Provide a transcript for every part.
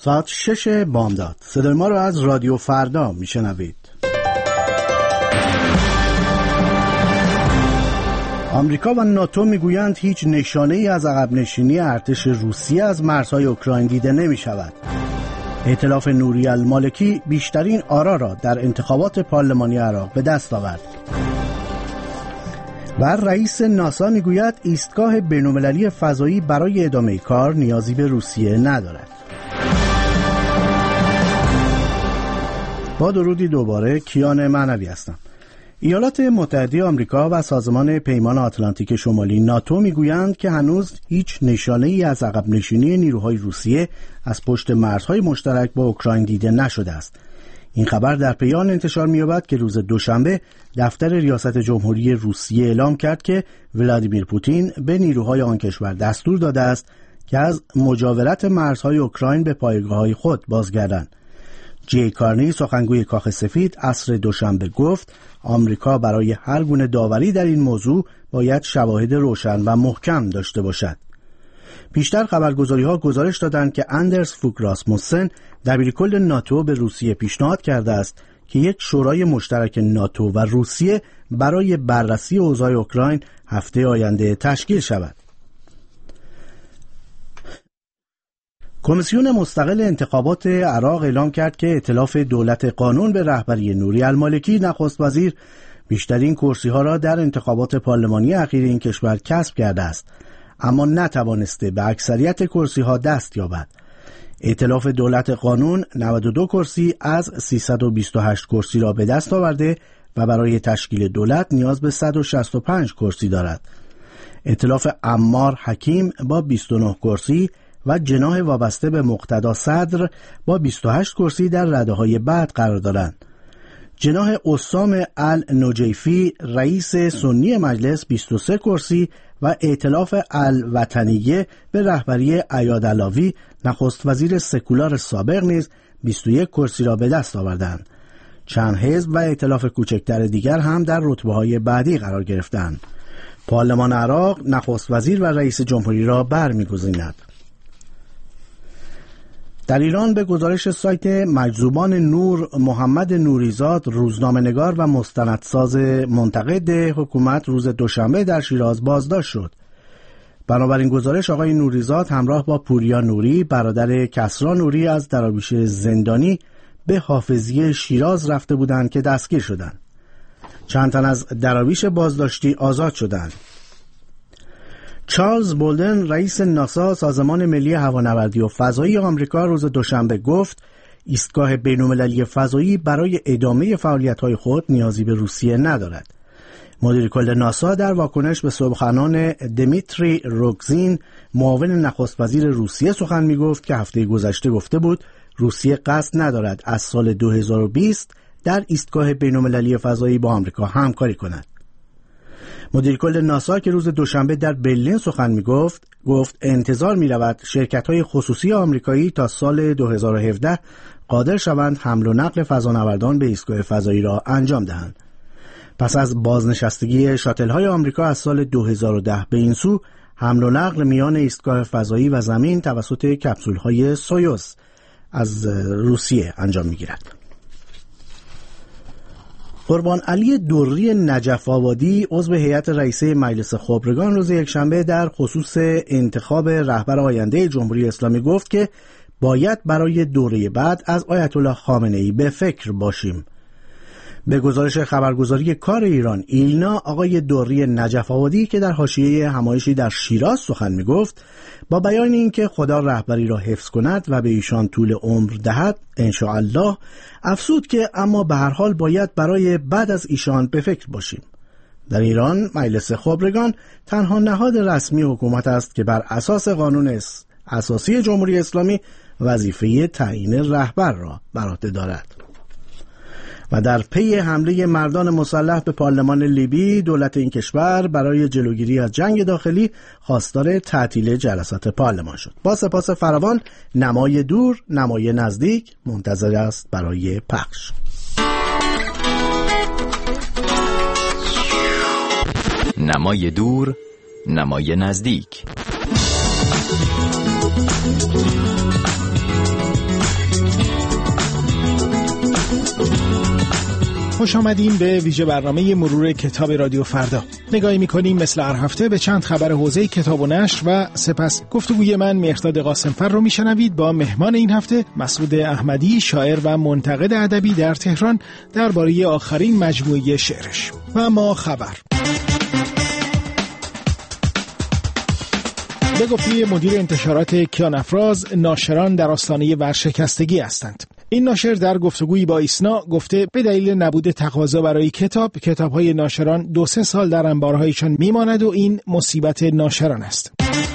ساعت 6 بامداد. صدای ما رو از رادیو فردا میشنوید. آمریکا و ناتو میگویند هیچ نشانه‌ای از عقب نشینی ارتش روسیه از مرزهای اوکراین دیده نمی‌شود. ائتلاف نوری المالکی بیشترین آرا را در انتخابات پارلمانی عراق به دست آورد. و رئیس ناسا میگوید ایستگاه بین‌المللی فضایی برای ادامه کار نیازی به روسیه ندارد. با درودی دوباره، کیان معنوی هستم. ایالات متحده آمریکا و سازمان پیمان آتلانتیک شمالی ناتو میگویند که هنوز هیچ نشانه‌ای از عقب نشینی نیروهای روسیه از پشت مرزهای مشترک با اوکراین دیده نشده است. این خبر در پی آن انتشار می‌یابد که روز دوشنبه دفتر ریاست جمهوری روسیه اعلام کرد که ولادیمیر پوتین به نیروهای آن کشور دستور داده است که از مجاورت مرزهای اوکراین به پایگاه‌های خود بازگردند. جی کارنی، سخنگوی کاخ سفید، عصر دوشنبه گفت آمریکا برای هر گونه داوری در این موضوع باید شواهد روشن و محکم داشته باشد. پیشتر خبرگزاری‌ها گزارش دادند که اندرس فوگ راسموسن، دبیرکل ناتو، به روسیه پیشنهاد کرده است که یک شورای مشترک ناتو و روسیه برای بررسی اوضاع اوکراین هفته آینده تشکیل شود. کمیسیون مستقل انتخابات عراق اعلام کرد که ائتلاف دولت قانون به رهبری نوری المالکی، نخست وزیر، بیشترین کرسی‌ها را در انتخابات پارلمانی اخیر این کشور کسب کرده است، اما نتوانسته به اکثریت کرسی‌ها دست یابد. ائتلاف دولت قانون 92 کرسی از 328 کرسی را به دست آورده و برای تشکیل دولت نیاز به 165 کرسی دارد. ائتلاف عمار حکیم با 29 کرسی و جناح وابسته به مقتدا صدر با 28 کرسی در رده‌های بعد قرار دارند. جناح عصام النجیفی، رئیس سنی مجلس، 23 کرسی و ائتلاف الوطنیه به رهبری عیاد علاوی، نخست وزیر سکولار سابق، نیز 21 کرسی را به دست آوردند. چند حزب و ائتلاف کوچکتر دیگر هم در رتبه‌های بعدی قرار گرفتند. پارلمان عراق نخست وزیر و رئیس جمهوری را برمی‌گزیند. در ایران به گزارش سایت مجذوبان نور، محمد نوریزاد، روزنامه‌نگار و مستندساز منتقد حکومت، روز دوشنبه در شیراز بازداشت شد. بنابراین گزارش آقای نوریزاد همراه با پوریا نوری، برادر کسری نوری، از دراویش زندانی به حافظیه شیراز رفته بودند که دستگیر شدند. چند تن از دراویش بازداشتی آزاد شدند. چارلز بولدن، رئیس ناسا، سازمان ملی هوانوردی و فضایی آمریکا، روز دوشنبه گفت ایستگاه بین‌المللی فضایی برای ادامه فعالیت‌های خود نیازی به روسیه ندارد. مدیر کل ناسا در واکنش به سخنان دمیتری روگزین، معاون نخست وزیر روسیه، سخن می‌گفت که هفته گذشته گفته بود روسیه قصد ندارد از سال 2020 در ایستگاه بین‌المللی فضایی با آمریکا همکاری کند. مدیر کل ناسا که روز دوشنبه در برلین سخن می‌گفت، گفت انتظار می‌رود شرکت‌های خصوصی آمریکایی تا سال 2017 قادر شوند حمل و نقل فضانوردان به ایستگاه فضایی را انجام دهند. پس از بازنشستگی شاتل‌های آمریکا از سال 2010 به این سو، حمل و نقل میان ایستگاه فضایی و زمین توسط کپسول‌های سویوز از روسیه انجام می‌گیرد. قربان علی دری نجف آبادی، عضو هیئت رئیسه مجلس خبرگان، روز یکشنبه در خصوص انتخاب رهبر آینده جمهوری اسلامی گفت که باید برای دوره بعد از آیت الله خامنه‌ای به فکر باشیم. به گزارش خبرگزاری کار ایران ایلنا، آقای دری نجف آبادی که در حاشیه همایشی در شیراز سخن می‌گفت، با بیان اینکه خدا رهبری را حفظ کند و به ایشان طول عمر دهد انشاءالله، افزود که اما به هر حال باید برای بعد از ایشان به فکر باشیم. در ایران مجلس خبرگان تنها نهاد رسمی حکومت است که بر اساس قانون اساسی جمهوری اسلامی وظیفه تعیین رهبر را بر عهده دارد. و در پی حمله مردان مسلح به پارلمان لیبی، دولت این کشور برای جلوگیری از جنگ داخلی خواستار تعطیل جلسات پارلمان شد. با سپاس فراوان، نمای دور، نمای نزدیک منتظر است برای پخش. نمای دور، نمای نزدیک. خوش آمدیم به ویژه برنامه مرور کتاب رادیو فردا. نگاهی می‌کنیم مثل هر هفته به چند خبر حوزه کتاب و نشر و سپس گفتگوی من مهرداد قاسمفر رو میشنوید با مهمان این هفته مسعود احمدی، شاعر و منتقد ادبی در تهران، درباره آخرین مجموعه شعرش. و ما خبر به گفته مدیر انتشارات کیانافراز، ناشران در آستانه ورشکستگی هستند. این ناشر در گفتگویی با ایسنا گفته به دلیل نبود تقاضا برای کتاب‌های ناشران 2-3 سال در انبارهایشان میماند و این مصیبت ناشران است.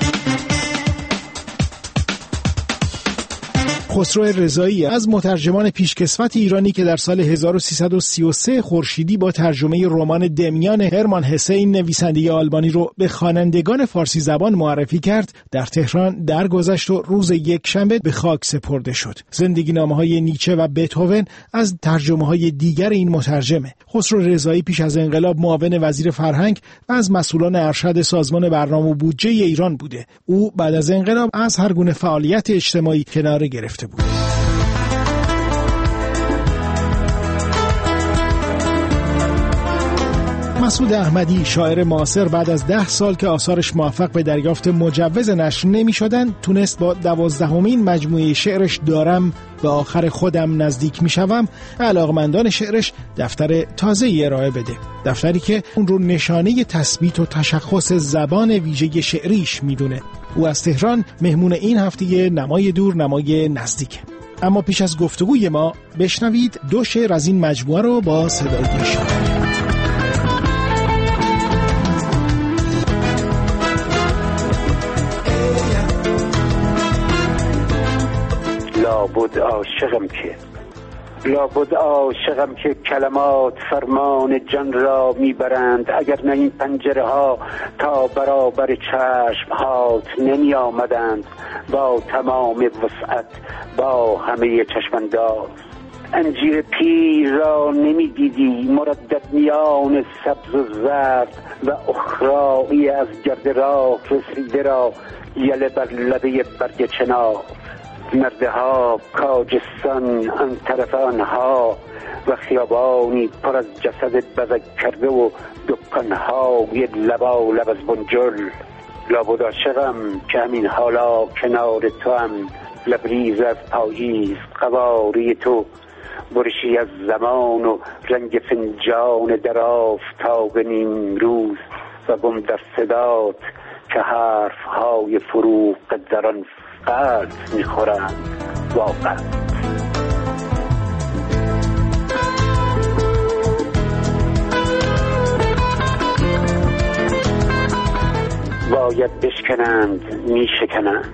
خسرو رضایی از مترجمان پیشکسوت ایرانی که در سال 1333 خورشیدی با ترجمه رمان دمیان هرمان هسه نویسنده آلمانی رو به خوانندگان فارسی زبان معرفی کرد، در تهران درگذشت و روز یکشنبه به خاک سپرده شد. زندگی‌نامه‌های نیچه و بتهوون از ترجمه‌های دیگر این مترجمه. خسرو رضایی پیش از انقلاب معاون وزیر فرهنگ و از مسئولان ارشد سازمان برنامه و بودجه ایران بوده. او بعد از انقلاب از هر گونه فعالیت اجتماعی کناره گرفته بود. مسعود احمدی، شاعر معاصر، بعد از 10 سال که آثارش موفق به دریافت مجوز نشر نمی شدن، تونست با 12مین مجموعه شعرش دارم به آخر خودم نزدیک می شوم و علاقمندان شعرش دفتر تازه‌ای ارائه بده. دفتری که اون رو نشانه تثبیت و تشخص زبان ویژه شعریش میدونه. او از تهران مهمون این هفته نمای دور نمای نزدیک. اما پیش از گفتگوی ما بشنوید 2 شعر از این مجموعه رو با صدای شما. لابد عاشقم که کلمات فرمان جان را میبرند، اگر نه این پنجره ها تا برابر چشم هات نمی آمدند، با تمام وسعت با همه چشمانداز. انجیر پیر را نمی دیدی مردد میان سبز و زرد و اخرایی از گرد راه رسیده را یله بر لبه برگ چنار. مردها کاجستان آن طرف آنها و خیابانی پر از جسد بزک کرده و دکانهای لبالب از بنجل. لابد عاشقم که همین حالا کنار تو هم، لبریز از پاییز قواری تو، برشی از زمان و رنگ فنجان در آفتاب نیمروز و گم در صدات که حرفهای فروغ در آن قلب میخورند واقعا. باید بشکنند میشکنند،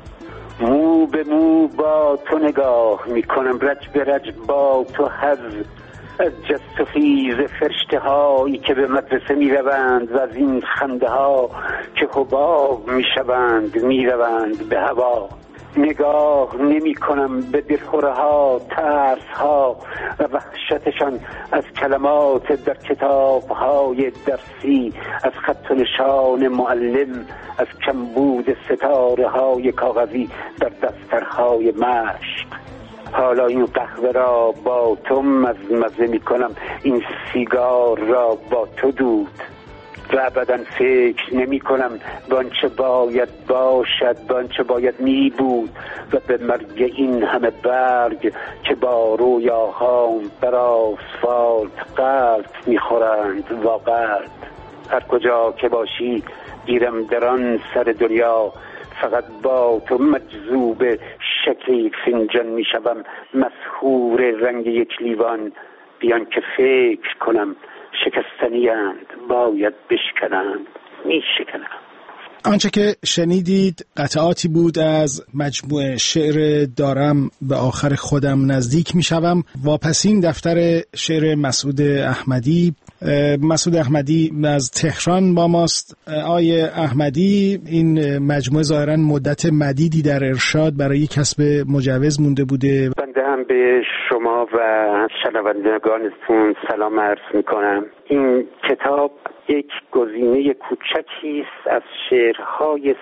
مو به مو با تو نگاه میکنم، رج به رج با تو حظ از جست و خیز فرشته هایی که به مدرسه میروند و از این خنده ها که حباب میشوند میروند به هوا. نگاه نمی کنم به دلخوره ها، ترس ها و وحشتشان از کلمات در کتاب های درسی، از خط و نشان معلم، از کمبود ستاره های کاغذی در دفترهای مشق. حالا این قهوه را با تو مزه می کنم، این سیگار را با تو دود، و ابداً فکر نمی کنم به آنچه باید باشد، به آنچه باید می بود و به مرگ این همه برگ که با رویاهام بر آسفالت قلب می خورند واقعا. هر کجا که باشی گیرم در آن سر دنیا، فقط با تو مجذوب شکل فنجان می شوم، مسحور رنگ یک لیوان، بیان که فکر کنم شکستنی‌اند باید بشکنند می شکنند. آنچه که شنیدید قطعاتی بود از مجموعه شعر دارم به آخر خودم نزدیک می شوم، واپسین دفتر شعر مسعود احمدی. مسعود احمدی از تهران با ماست. آقای احمدی، این مجموعه ظاهراً مدت مدیدی در ارشاد برای کسب مجوز مونده بوده. بنده هم به شما و شنوندگانتون سلام عرض میکنم. این کتاب یک گزینه کوچکی است از شعرهای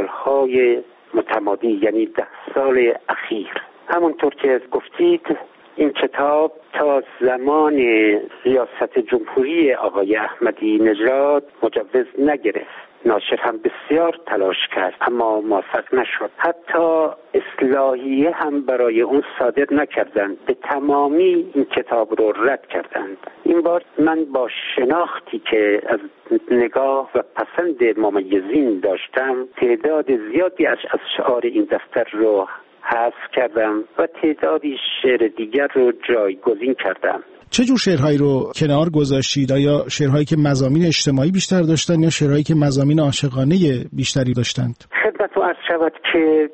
سالهای متمادی، یعنی 10 سال اخیر. همونطور که گفتید این کتاب تا زمان ریاست جمهوری آقای احمدی نژاد مجوز نگرفت. ناشر هم بسیار تلاش کرد اما موفق نشد. حتی اصلاحیه هم برای اون صادر نکردند، به تمامی این کتاب رو رد کردند. این بار من با شناختی که از نگاه و پسند ممیزین داشتم تعداد زیادی از شعار این دفتر رو حذف کردم و تعدادی شعر دیگر رو جایگزین کردم. چه جور شعرهایی رو کنار گذاشتید؟ آیا شعرهایی که مضامین اجتماعی بیشتر داشتن یا شعرهایی که مضامین عاشقانه بیشتری داشتند؟ خدمت عرض شود که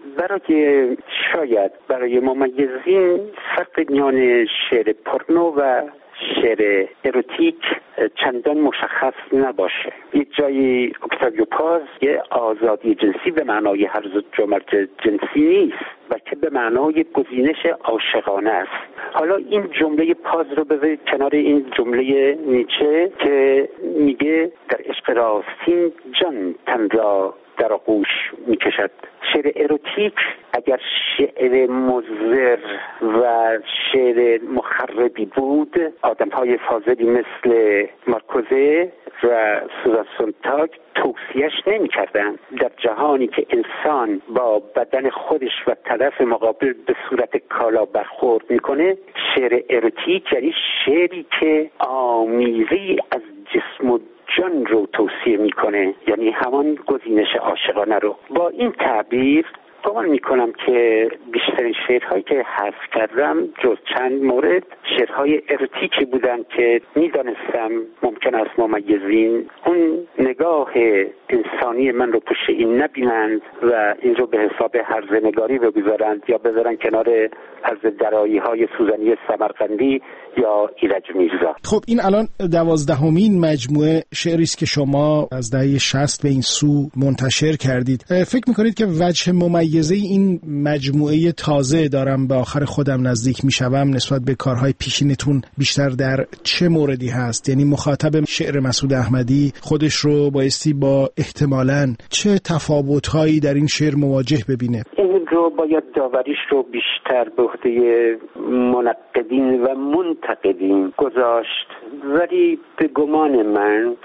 شاید برای ممیزین فرق میان شعر پورنو و شعر اروتیک چندان مشخص نباشه. یک جایی اکتاویو پاز یه آزادی جنسی به معنای هرز و مرج جنسی نیست، بلکه به معنای گزینش عاشقانه است. حالا این جمله پاز رو بذارید کنار این جمله نیچه که میگه در عشق راستین جان تن را در آغوش میکشد. شعر اروتیک اگر شعر مضر و شعر مخربی بود، آدم‌های فاضلی مثل مارکوزه و سوزان سونتاگ توصیهش نمی‌کردند. در جهانی که انسان با بدن خودش و طرف مقابل به صورت کالا برخورد میکنه، شعر اروتیک یعنی شعری که آمیزی از جسم و جان رو توصیه میکنه، یعنی همان گزینش عاشقانه رو. با این تعبیر گمان میکنم که بیشترین شعرهایی که حذف کردم جز چند مورد شعرهای اروتیکی بودن که میدانستم ممکن است ممیزین اون نگاه انسانی من رو پشت این نبینند و این رو به حساب هرزنگاری بگذارند یا بذارن کنار هرز درایی های سوزنی سمرقندی یا ایرج میرزا. خب این الان 12مین مجموعه شعری است که شما از دهه 60 به این سو منتشر کردید. فکر میکنید که وجه ممیزه این مجموعه تازه دارم به آخر خودم نزدیک میشوم نسبت به کارهای پیشینتون بیشتر در چه موردی هست؟ یعنی مخاطب شعر مسعود احمدی خودش رو بایستی با احتمالاً چه تفاوت‌هایی در این شعر مواجه ببینه؟ این رو باید داوریش رو بیشتر به عهده منقدین و منتقدین گذاشت، ولی به گمان من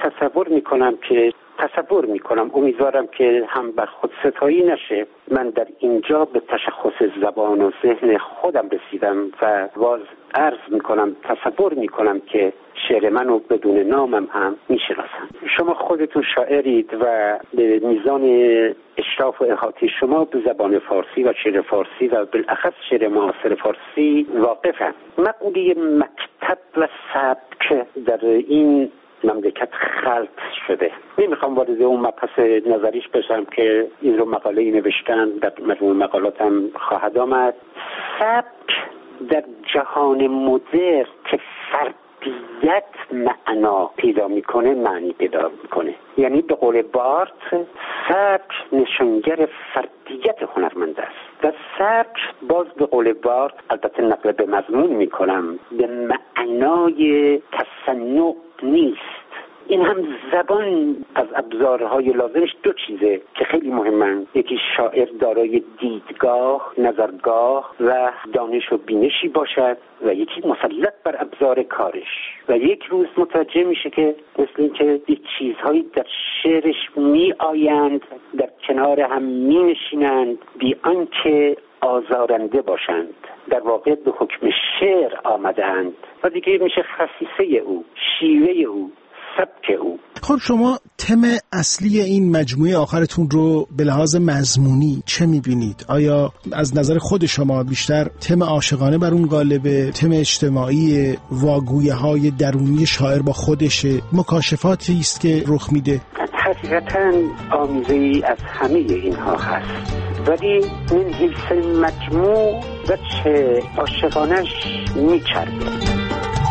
تصور میکنم امیدوارم که هم بر خود ستایی نشه. من در اینجا به تشخص زبان و ذهن خودم رسیدم و باز عرض میکنم تصور میکنم که شعر منو بدون نامم هم میشناسن. شما خودتون شاعرید و به میزان اشراف و احاطه شما به زبان فارسی و شعر فارسی و بالاخص شعر معاصر فارسی واقفم. مقوله مکتب و سبک در این مملکت خلط شده. نمیخوام وارد اون مبحث نظریش بشم که این رو مقاله‌ای نوشتن، در مجموع مقالاتم خواهد آمد. سبک در جهان مدرن که فردیت معنا پیدا میکنه، معنی پیدا میکنه. یعنی به قول بارت سبک نشانگر فردیت هنرمند است و سبک باز به قول بارت، البته نقل به مضمون میکنم، به معنای تصنع نیست. این هم زبان از ابزارهای لازمش دو چیزه که خیلی مهمن. یکی شاعر دارای دیدگاه، نظرگاه و دانش و بینشی باشد و یکی مسلط بر ابزار کارش و یک روز متوجه میشه که مثل این که یک چیزهایی در شعرش می آیند، در کنار هم می نشینند بی آنکه آزارنده باشند، در واقع به حکم شعر آمدند و دیگه میشه خصیصه او، شیوه او، سبک او. خب شما تم اصلی این مجموعه آخرتون رو به لحاظ مضمونی چه میبینید؟ آیا از نظر خود شما بیشتر تم عاشقانه بر اون غالبه، تم اجتماعی، واگویه های درونی شاعر با خودشه، مکاشفاتی است که رخ میده؟ حقیقتاً آمیزه‌ای از همه اینها هست، ولی من حیث مجموع و چه عاشقانش میچرده.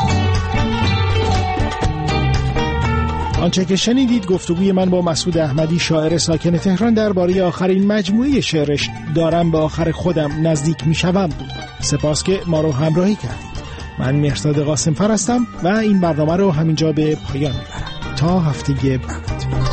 آنچه که شنیدید گفتگوی من با مسعود احمدی، شاعر ساکن تهران، درباره آخرین مجموعه شعرش دارم به آخر خودم نزدیک میشوم بود. سپاس که ما رو همراهی کردید. من مهرزاد قاسمفر هستم و این برنامه رو همینجا به پایان میبرم. تا هفته بعد.